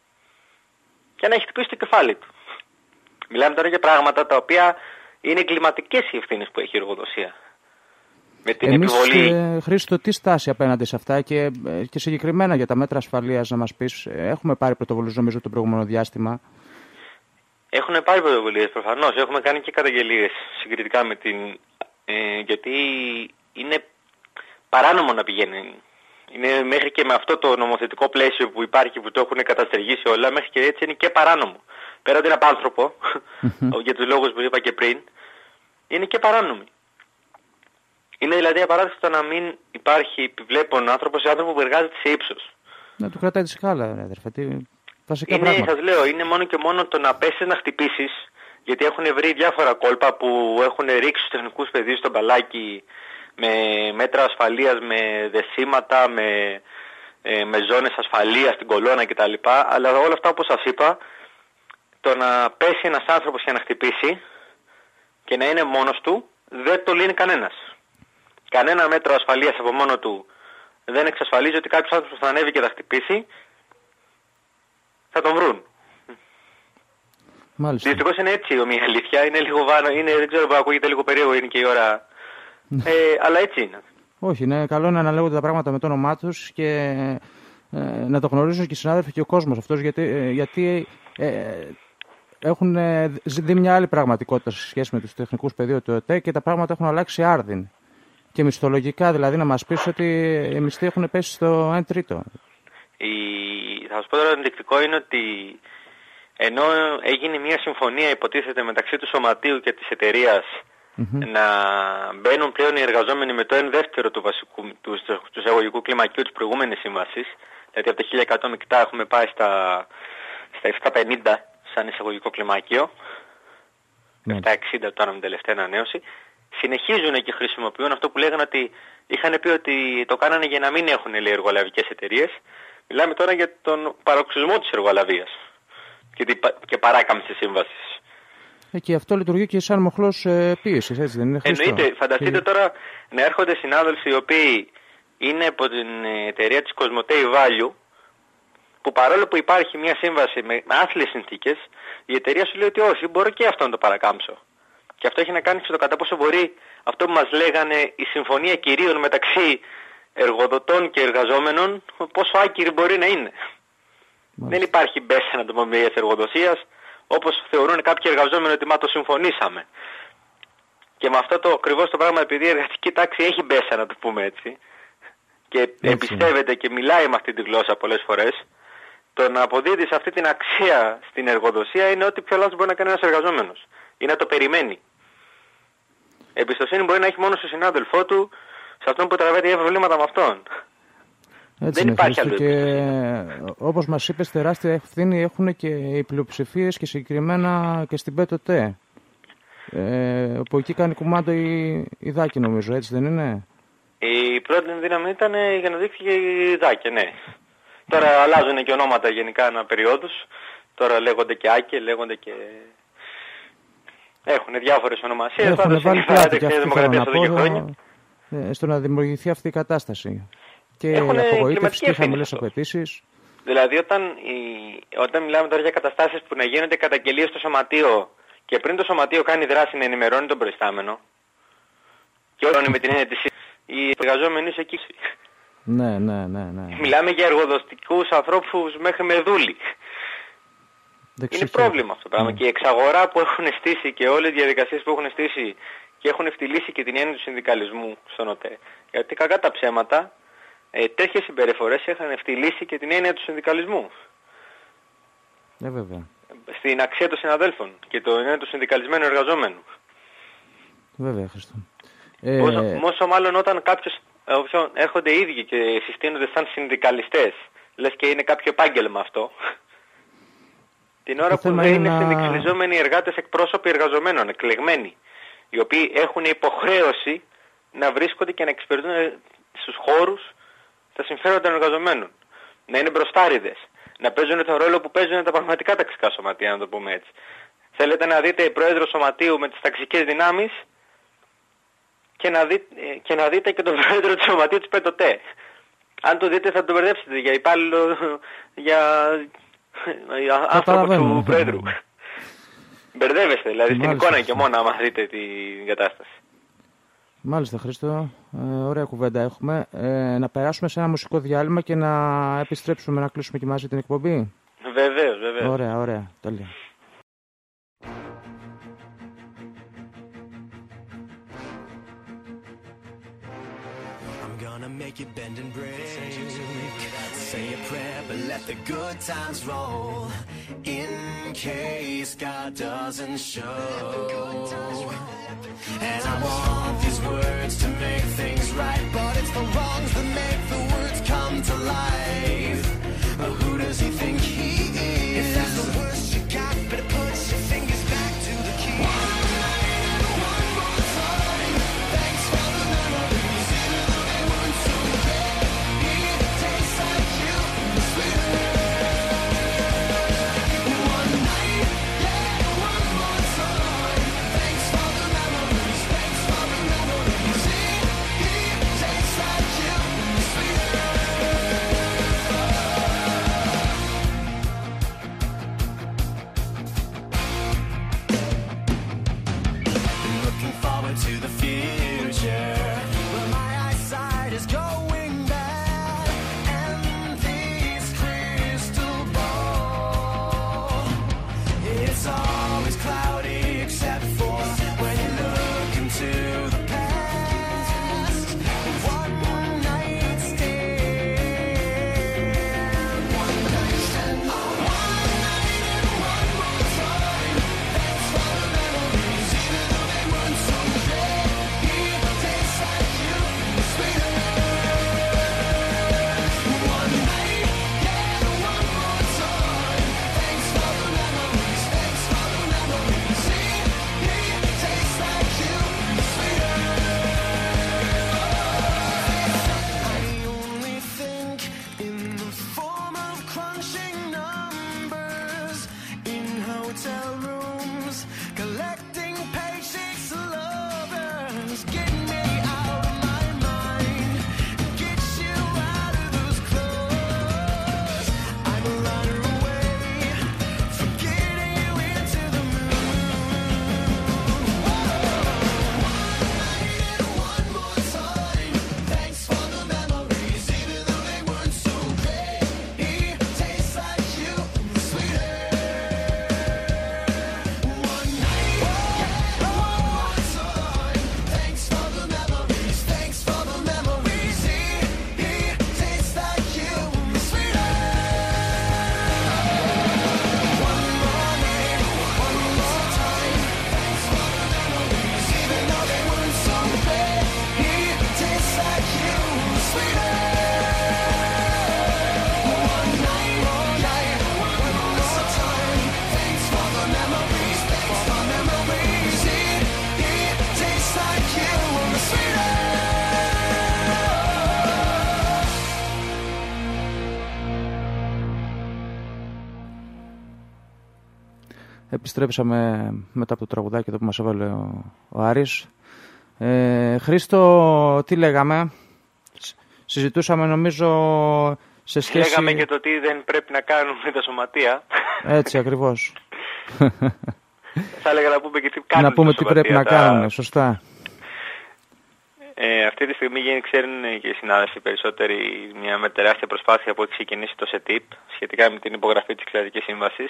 Και να έχει χτυπήσει το κεφάλι του. Μιλάμε τώρα για πράγματα τα οποία είναι εγκληματικές οι ευθύνες που έχει η εργοδοσία. Με την επιβολή. Χρήστο, τι στάση απέναντι σε αυτά και συγκεκριμένα για τα μέτρα ασφαλείας να μας πεις? Έχουμε πάρει πρωτοβουλίες νομίζω το προηγούμενο διάστημα. Έχουν πάρει πρωτοβουλίες προφανώς. Έχουμε κάνει και καταγγελίες συγκριτικά με την... γιατί είναι παράνομο να πηγαίνει. Είναι μέχρι και με αυτό το νομοθετικό πλαίσιο που υπάρχει, που το έχουν καταστεργήσει όλα, μέχρι και έτσι είναι και παράνομο. Πέρα ότι είναι απάνθρωπο, για τους λόγους που είπα και πριν, είναι και παράνομο. Είναι δηλαδή απαράδεκτο να μην υπάρχει επιβλέπων άνθρωπος σε άνθρωπο που εργάζεται σε ύψος. Να του κρατάει τη σκάλα, αδερφέ. Βασικά είναι, σας λέω, είναι μόνο και μόνο το να πέσεις να χτυπήσεις, γιατί έχουν βρει διάφορα κόλπα που έχουν ρίξει στους τεχνικούς πεδίους στο μπαλάκι με μέτρα ασφαλείας, με δεσίματα, με ζώνες ασφαλείας στην κολόνα κτλ. Αλλά όλα αυτά όπως σας είπα, το να πέσει ένας άνθρωπος και να χτυπήσει και να είναι μόνος του, δεν το λύνει κανένας. Κανένα μέτρο ασφαλείας από μόνο του δεν εξασφαλίζει ότι κάποιος άνθρωπος θα ανέβει και θα χτυπήσει, θα τον βρουν. Μάλιστα. Δυστυχώς είναι έτσι η αλήθεια, είναι λίγο βάνο, δεν ξέρω, ακούγεται λίγο περίεργο, είναι και η ώρα, αλλά έτσι είναι. Όχι, είναι καλό να αναλέγονται τα πράγματα με το όνομά τους και να το γνωρίζουν και οι συνάδελφοι και ο κόσμος αυτός, γιατί έχουν δει μια άλλη πραγματικότητα σε σχέση με τους τεχνικούς πεδίου του ΕΤΕ και τα πράγματα έχουν αλλάξει άρδιν. Και μισθολογικά, δηλαδή, να μας πεις ότι οι μισθοί έχουν πέσει στο 1 τρίτο. Θα σας πω τώρα, το ενδεικτικό είναι ότι ενώ έγινε μια συμφωνία, υποτίθεται, μεταξύ του σωματείου και της εταιρείας να μπαίνουν πλέον οι εργαζόμενοι με το 1/2 του βασικού, του εισαγωγικού κλιμακίου της προηγούμενης σύμβασης, δηλαδή από τα 1100 μεικτά έχουμε πάει στα 750 σαν εισαγωγικό κλιμακείο, 760 τώρα με την τελευταία ανανέωση, συνεχίζουν και χρησιμοποιούν αυτό που λέγανε ότι είχαν πει ότι το κάνανε για να μην έχουν, λέει, εργολαβικές εταιρείες. Μιλάμε τώρα για τον παροξισμό της εργολαβίας και παράκαμψη της σύμβασης. Και αυτό λειτουργεί και σαν μοχλός πίεσης, έτσι δεν είναι? Εννοείται. Φανταστείτε τώρα να έρχονται συνάδελφοι οι οποίοι είναι από την εταιρεία της Cosmote Value, που παρόλο που υπάρχει μια σύμβαση με άθλιες συνθήκες, η εταιρεία σου λέει ότι όχι, μπορώ και αυτό να το παρακάμψω. Και αυτό έχει να κάνει στο κατά πόσο μπορεί αυτό που μας λέγανε η συμφωνία κυρίων μεταξύ εργοδοτών και εργαζόμενων, πόσο άκυρη μπορεί να είναι. Δεν υπάρχει μπέσα, να το πούμε, μιας εργοδοσίας, όπως θεωρούν κάποιοι εργαζόμενοι ότι μα το συμφωνήσαμε. Και με αυτό το ακριβώς το πράγμα, επειδή η εργατική τάξη έχει μπέσα, να το πούμε έτσι, και εμπιστεύεται και μιλάει με αυτή τη γλώσσα πολλές φορές, το να αποδίδεις αυτή την αξία στην εργοδοσία είναι ότι πιο λάθος μπορεί να κάνει ένας εργαζόμενος. Ή να το περιμένει. Εμπιστοσύνη μπορεί να έχει μόνο στο συνάδελφό του, σε αυτόν που τραβάει τα προβλήματα με αυτόν. Έτσι δεν υπάρχει άλλο. Και όπως μας είπες, τεράστια ευθύνη έχουν και οι πλειοψηφίες και συγκεκριμένα και στην ΠΕΤΟΤΕ. Που εκεί κάνει κουμάντο η Δάκη, νομίζω, έτσι δεν είναι? Η πρώτη δύναμη ήταν για να δείξει και η Δάκη, ναι. Τώρα αλλάζουν και ονόματα γενικά ανά περιόδους. Τώρα λέγονται και Άκη, λέγονται και... Έχουν διάφορες ονομασίες. Έχουν βάλει πλάτη και αυτή στο να δημιουργηθεί αυτή η κατάσταση. Και η απογοήτευση και χαμηλές απαιτήσεις. Δηλαδή όταν μιλάμε τώρα για καταστάσεις που να γίνονται καταγγελίες στο σωματείο και πριν το σωματείο κάνει δράση να ενημερώνει τον προϊστάμενο και όλων με την έννοια της οι εργαζόμενοι σε εκεί. Ναι. Μιλάμε για εργοδοτικούς ανθρώπους μέχρι με δούλοι. Είναι πρόβλημα αυτό το πράγμα. Και η εξαγορά που έχουν στήσει και όλες οι διαδικασίες που έχουν στήσει και έχουν ευτυλίσει και την έννοια του συνδικαλισμού στον ΟΤΕ. Γιατί κακά τα ψέματα, τέτοιες συμπεριφορές είχαν ευτυλίσει και την έννοια του συνδικαλισμού. Βέβαια. Στην αξία των συναδέλφων και την έννοια του συνδικαλισμένου εργαζόμενου. Βέβαια, Χριστό. Όσο μάλλον όταν κάποιοι έρχονται οι ίδιοι και συστήνονται σαν συνδικαλιστές, λες και είναι κάποιο επάγγελμα αυτό. Την ώρα που δεν είναι συνδικαλιζόμενοι εργάτες, εκπρόσωποι εργαζομένων, εκλεγμένοι, οι οποίοι έχουν υποχρέωση να βρίσκονται και να εξυπηρετούν στους χώρους τα συμφέροντα των εργαζομένων. Να είναι μπροστάριδες. Να παίζουν τον ρόλο που παίζουν τα πραγματικά ταξικά σωματεία, να το πούμε έτσι. Θέλετε να δείτε πρόεδρο σωματείου με τις ταξικές δυνάμεις και να δείτε και τον πρόεδρο του σωματείου της ΠΕΤΟΤΕ. Αν το δείτε θα το μπερδέψετε για υπάλληλο, για άνθρωπο του πρόεδρου. Μπερδεύεστε δηλαδή στην εικόνα και μόνο άμα δείτε την κατάσταση. Μάλιστα, Χρήστο. Ωραία κουβέντα έχουμε. Να περάσουμε σε ένα μουσικό διάλειμμα και να επιστρέψουμε να κλείσουμε και μαζί την εκπομπή. Βεβαίως. Ωραία. Τέλεια. Make you bend and break. Say a prayer, but let the good times roll. In case God doesn't show. And I want these words to make things right, but it's the wrongs that make the words come to life. But who does he think he is? If that's the worst you got, better put your fingers back to the key. One night and one more time. Thanks for the memories, even though they weren't so great. It tastes like you, sweeter. One night, yeah, one more time. Thanks for the memories, thanks for the memories. It tastes like you, sweeter. Looking forward to the future, but my eyesight is going bad, and this crystal ball, it's always cloudy except for when you look into the past. One night stand, one night stand, one night and one more time. Thanks for the memories, even though they weren't so great. It tastes επιστρέψαμε μετά από το τραγουδάκι εδώ που μας έβαλε ο Άρης. Χρήστο, τι λέγαμε? Συζητούσαμε νομίζω σε σχέση... Λέγαμε και το τι δεν πρέπει να κάνουμε τα σωματεία. Έτσι ακριβώς. Θα έλεγα να πούμε και τι κάνουμε. Να πούμε τι πρέπει να κάνουμε, σωστά. Αυτή τη στιγμή ξέρουν και οι συνάδελφοι περισσότεροι μια τεράστια προσπάθεια που έχει ξεκινήσει το ΣΕΤΙΠ σχετικά με την υπογραφή της Κλαδικής Σύμβασης.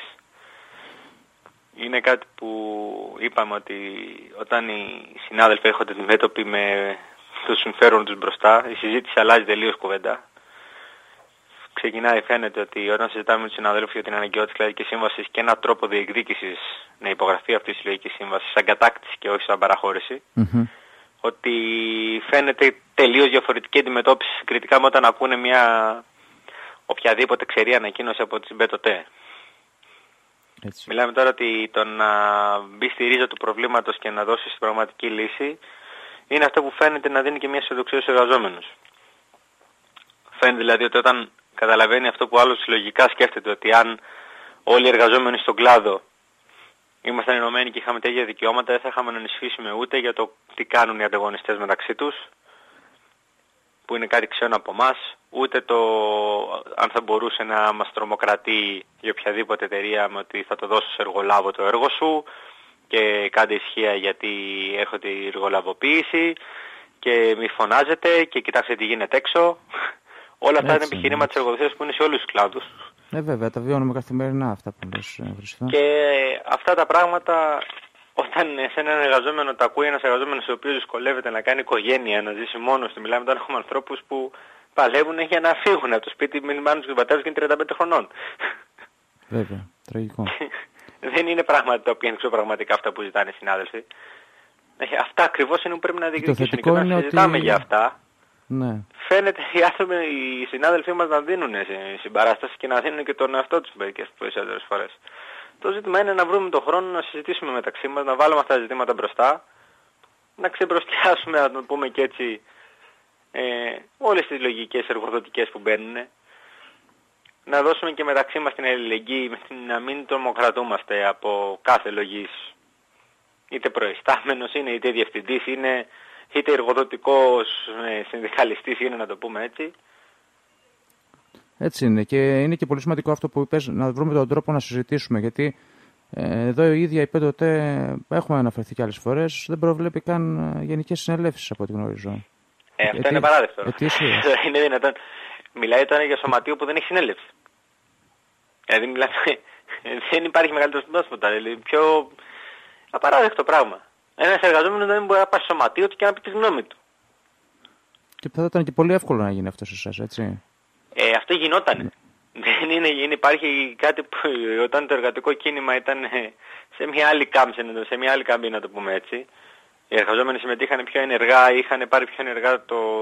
Είναι κάτι που είπαμε ότι όταν οι συνάδελφοι έρχονται αντιμέτωποι με το συμφέρον τους μπροστά, η συζήτηση αλλάζει τελείως κουβέντα. Ξεκινάει, φαίνεται ότι όταν συζητάμε με τους συναδέλφους για την αναγκαιότητα της Κλαδικής Σύμβασης και έναν τρόπο διεκδίκησης να υπογραφεί αυτή η συλλογική σύμβαση σαν κατάκτηση και όχι σαν παραχώρηση, ότι φαίνεται τελείως διαφορετική αντιμετώπιση συγκριτικά με όταν ακούνε μια οποιαδήποτε ξερή ανακοίνωση από τις ΜΠΕΤΟΤΕ. Μιλάμε τώρα ότι το να μπει στη ρίζα του προβλήματος και να δώσει στην πραγματική λύση είναι αυτό που φαίνεται να δίνει και μια αισιοδοξία στους εργαζόμενους. Φαίνεται δηλαδή ότι όταν καταλαβαίνει αυτό που άλλος συλλογικά σκέφτεται, ότι αν όλοι οι εργαζόμενοι στον κλάδο ήμασταν ενωμένοι και είχαμε τέτοια δικαιώματα, δεν θα είχαμε να ανησυχήσουμε ούτε για το τι κάνουν οι ανταγωνιστές μεταξύ τους, που είναι κάτι ξένο από εμάς, ούτε το αν θα μπορούσε να μας τρομοκρατεί για οποιαδήποτε εταιρεία με ότι θα το δώσω σε εργολάβο το έργο σου και κάντε ισχύα γιατί έρχονται η εργολαβοποίηση και μη φωνάζετε και κοιτάξτε τι γίνεται έξω. Όλα αυτά είναι επιχειρήματα της εργοδοσίας που είναι σε όλους τους κλάδους. Βέβαια, τα βιώνουμε καθημερινά αυτά που λες, Χριστό. Και αυτά τα πράγματα, όταν σε έναν εργαζόμενο τα ακούει ένας εργαζόμενος ο οποίος δυσκολεύεται να κάνει οικογένεια, να ζήσει μόνος του, μιλάμε τώρα έχουμε ανθρώπους που παλεύουν για να φύγουν από το σπίτι, μην μάνουν τους πατέρες και είναι 35 χρονών. Βέβαια, τραγικό. Δεν είναι πράγματα τα οποία είναι πραγματικά αυτά που ζητάνε οι συνάδελφοι. Αυτά ακριβώς είναι που πρέπει να διεκδικήσουν και όταν συζητάμε για αυτά. Ναι. Φαίνεται οι συνάδελφοί μας να δίνουν συμπαράσταση και να δίνουν και τον εαυτό τους μερικές περισσότερες φορές. Το ζήτημα είναι να βρούμε τον χρόνο να συζητήσουμε μεταξύ μας, να βάλουμε αυτά τα ζητήματα μπροστά, να ξεμπροστιάσουμε, να το πούμε και έτσι, όλες τις λογικές εργοδοτικές που μπαίνουν, να δώσουμε και μεταξύ μας την αλληλεγγύη, να μην τρομοκρατούμαστε από κάθε λογής, είτε προϊστάμενος είναι, είτε διευθυντής είναι, είτε εργοδοτικός συνδικαλιστής είναι, να το πούμε έτσι. Έτσι είναι και είναι και πολύ σημαντικό αυτό που είπες, να βρούμε τον τρόπο να συζητήσουμε, γιατί εδώ η ίδια η ΠΕΤΟΤΕ, έχουμε αναφερθεί και άλλες φορές, δεν προβλέπει καν γενικές συνελεύσεις από ό,τι γνωρίζω. Αυτό είναι παράδεκτο. Είναι δυνατόν. Μιλάει τώρα για σωματείο που δεν έχει συνέλευση. Δηλαδή δεν υπάρχει μεγαλύτερο συμπτώσματα, δηλαδή πιο απαράδεκτο πράγμα. Ένας εργαζόμενος δεν μπορεί να πάει στο σωματείο του και να πει τη γνώμη του. Και θα ήταν και πολύ εύκολο να γίνει αυτό σε εσάς, έτσι. Αυτό γινότανε. Δεν είναι, υπάρχει κάτι που όταν το εργατικό κίνημα ήταν σε μια άλλη κάμπη, να το πούμε έτσι. Οι εργαζόμενοι συμμετείχαν πιο ενεργά, είχαν πάρει πιο ενεργά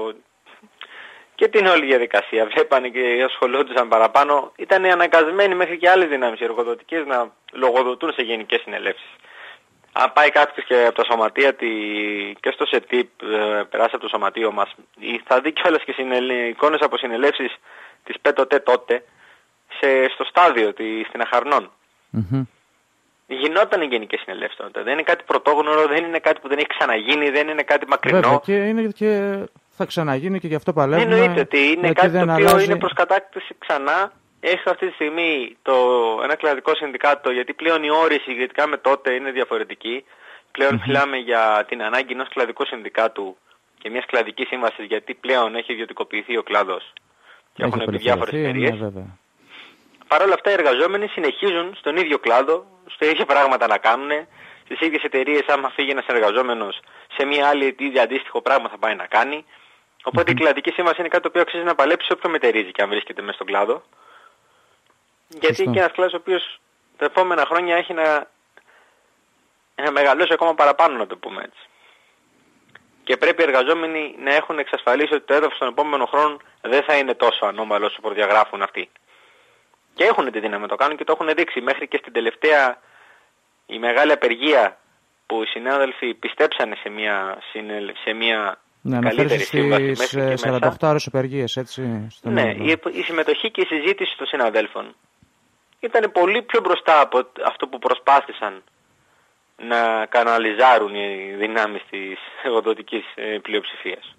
και την όλη διαδικασία. Βλέπανε και ασχολούνταν παραπάνω. Ήταν αναγκασμένοι μέχρι και άλλες δυνάμεις εργοδοτικές να λογοδοτούν σε γενικές συνελεύσεις. Αν πάει κάποιος και από τα σωματεία και στο ΣΕΤΙΠ περάσει από το σωματείο μας, θα δει κιόλας και εικόνες από συνελεύσεις της ΠΕΤΟΤΕ τότε στο στάδιο στην Αχαρνών. Γινόταν οι γενικές συνελεύσεις τότε. Δεν είναι κάτι πρωτόγνωρο, δεν είναι κάτι που δεν έχει ξαναγίνει, δεν είναι κάτι μακρινό. Βέβαια, και είναι και θα ξαναγίνει και γι' αυτό παλεύουμε. Εννοείται ότι είναι κάτι το οποίο είναι προς κατάκτηση ξανά. Έχει αυτή τη στιγμή ένα κλαδικό συνδικάτο, γιατί πλέον οι όροι συγκριτικά με τότε είναι διαφορετικοί. Πλέον μιλάμε για την ανάγκη ενός κλαδικού συνδικάτου και μιας κλαδικής σύμβασης, γιατί πλέον έχει ιδιωτικοποιηθεί ο κλάδος και έχουν επί διάφορες εταιρείες. Παρ' όλα αυτά οι εργαζόμενοι συνεχίζουν στον ίδιο κλάδο, στα ίδια πράγματα να κάνουν, στις ίδιες εταιρείες. Άμα φύγει ένας εργαζόμενος σε μια άλλη ίδια αντίστοιχο πράγμα θα πάει να κάνει. Οπότε η κλαδική σύμβαση είναι κάτι το οποίο αξίζει να παλέψει όποιον μετερίζει και αν βρίσκεται μέσα στον κλάδο. Γιατί είναι και ένας κλάδος ο οποίος τα επόμενα χρόνια έχει να μεγαλώσει ακόμα παραπάνω, να το πούμε έτσι. Και πρέπει οι εργαζόμενοι να έχουν εξασφαλίσει ότι το έδαφος των επόμενων χρόνων δεν θα είναι τόσο ανώμαλο όσο προδιαγράφουν αυτοί. Και έχουν τη δύναμη να το κάνουν και το έχουν δείξει. Μέχρι και στην τελευταία η μεγάλη απεργία που οι συνάδελφοι πιστέψανε σε μια καλύτερη σύμβαση μέχρι και 48 ώρες απεργίες, έτσι. Ναι, η συμμετοχή και η συζήτηση των συναδέλφων ήταν πολύ πιο μπροστά από αυτό που προσπάθησαν να καναλιζάρουν οι δυνάμεις της εργοδοτικής πλειοψηφίας.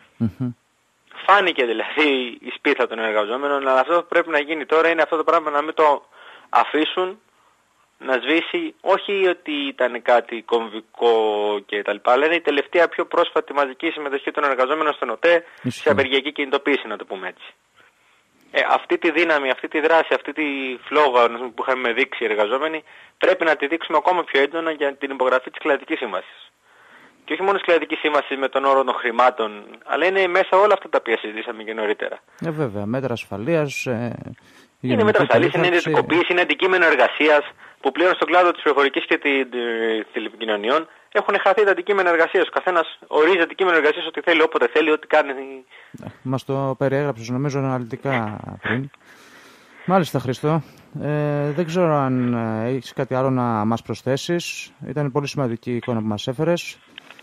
Φάνηκε δηλαδή η σπίθα των εργαζόμενων, αλλά αυτό που πρέπει να γίνει τώρα είναι αυτό το πράγμα να μην το αφήσουν να σβήσει, όχι ότι ήταν κάτι κομβικό και τα λοιπά, αλλά είναι η τελευταία πιο πρόσφατη μαζική συμμετοχή των εργαζόμενων στον ΟΤΕ σε απεργιακή κινητοποίηση, να το πούμε έτσι. Αυτή τη δύναμη, αυτή τη δράση, αυτή τη φλόγα που είχαμε δείξει οι εργαζόμενοι, πρέπει να τη δείξουμε ακόμα πιο έντονα για την υπογραφή της κλαδικής σύμβασης. Και όχι μόνο της κλαδικής σύμβασης με τον όρο των χρημάτων, αλλά είναι μέσα όλα αυτά τα οποία συζητήσαμε και νωρίτερα. Βέβαια, μέτρα ασφαλείας. Είναι μέτρα ασφαλείας, είναι ιδιωτικοποίηση, είναι αντικείμενο εργασίας, που πλέον στον κλάδο της πληροφορικής και των τηλεπικοινωνιών έχουν χαθεί τα αντικείμενα εργασίας. Ο καθένας ορίζει αντικείμενο εργασίας ό,τι θέλει, όποτε θέλει, ό,τι κάνει. Μας το περιέγραψες νομίζω αναλυτικά πριν. Μάλιστα, Χρήστο. Δεν ξέρω αν έχεις κάτι άλλο να μας προσθέσεις. Ήταν πολύ σημαντική η εικόνα που μας έφερες.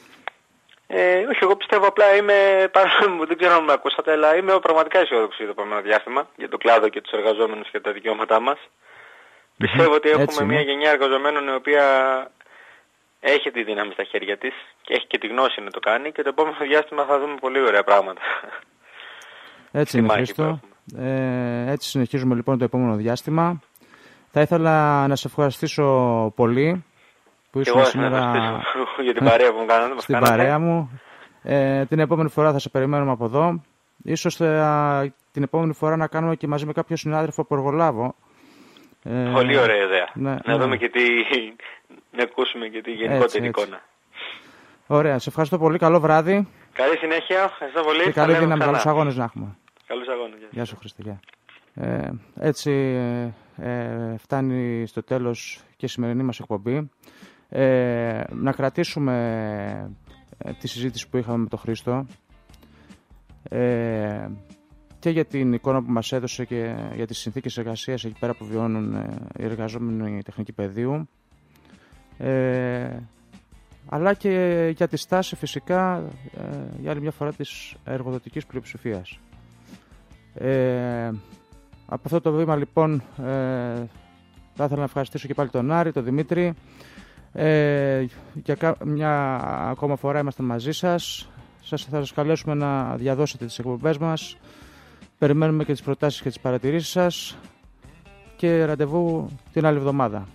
Όχι, εγώ πιστεύω απλά δεν ξέρω αν με ακούσατε, αλλά είμαι πραγματικά αισιόδοξη το επόμενο διάστημα για το κλάδο και τους εργαζόμενους και τα δικαιώματά μας. Πιστεύω ότι έχουμε μια γενιά εργαζομένων η οποία έχει τη δύναμη στα χέρια της και έχει και τη γνώση να το κάνει, και το επόμενο διάστημα θα δούμε πολύ ωραία πράγματα. Έτσι είναι, Χρήστο. Έτσι συνεχίζουμε λοιπόν το επόμενο διάστημα. Θα ήθελα να σε ευχαριστήσω πολύ που ήσουν σήμερα για την παρέα που μου κάνατε. Στην παρέα μου. Την επόμενη φορά θα σε περιμένουμε από εδώ. Ίσως την επόμενη φορά να κάνουμε και μαζί με κάποιο συνάδελφο που εργολάβω. Πολύ ωραία ιδέα. Ναι, να δούμε και να ακούσουμε και τη γενικότερη εικόνα. Ωραία, σε ευχαριστώ πολύ. Καλό βράδυ. Καλή συνέχεια. Ευχαριστώ πολύ. Και καλή δύναμη. Καλούς αγώνες να έχουμε. Καλούς αγώνες. Γεια σου, Χριστέ. Έτσι φτάνει στο τέλος και η σημερινή μας εκπομπή. Να κρατήσουμε τη συζήτηση που είχαμε με τον Χρήστο και για την εικόνα που μας έδωσε και για τις συνθήκες εργασίας εκεί πέρα που βιώνουν οι εργαζόμενοι τεχνική παιδείου, αλλά και για τη στάση φυσικά για άλλη μια φορά της εργοδοτικής πλειοψηφίας. Από αυτό το βήμα λοιπόν θα ήθελα να ευχαριστήσω και πάλι τον Άρη, τον Δημήτρη. Για μια ακόμα φορά είμαστε μαζί σας. Θα σας καλέσουμε να διαδώσετε τις εκπομπές μας. Περιμένουμε και τις προτάσεις και τις παρατηρήσεις σας και ραντεβού την άλλη εβδομάδα.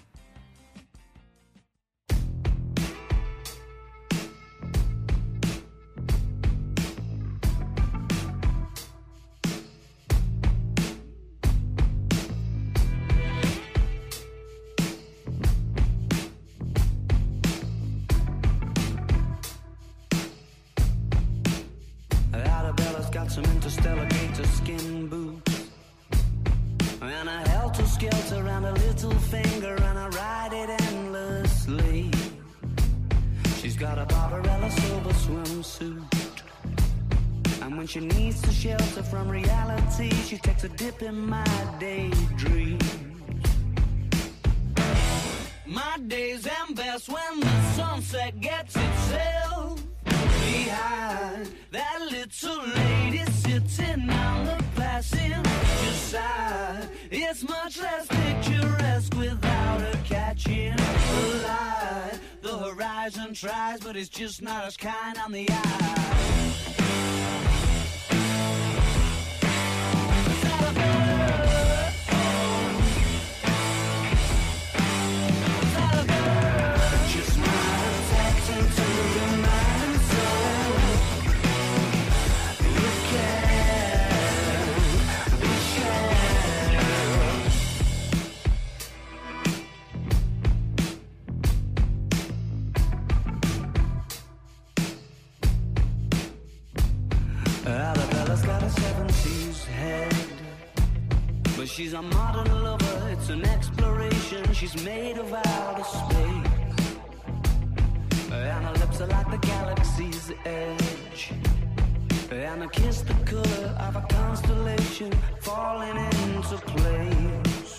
Some interstellar gator skin boots and a helter-skelter and a little finger, and I ride it endlessly. She's got a Barbarella silver swimsuit, and when she needs to shelter from reality, she takes a dip in my daydreams. My days end best when the sunset gets itself behind that little lady sitting on the passenger side. It's much less picturesque without her catching the light. The horizon tries, but it's just not as kind on the eye. Arabella's got a 70s head, but she's a modern lover, it's an exploration. She's made of outer space, and her lips are like the galaxy's edge, and her kiss the color of a constellation falling into place.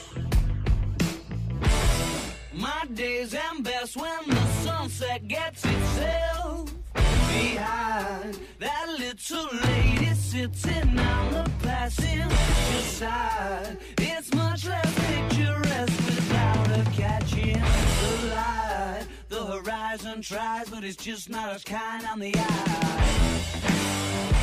My days end best when the sunset gets itself behind that little lady sitting on the passenger side. It's much less picture tries, but it's just not as kind on the eye.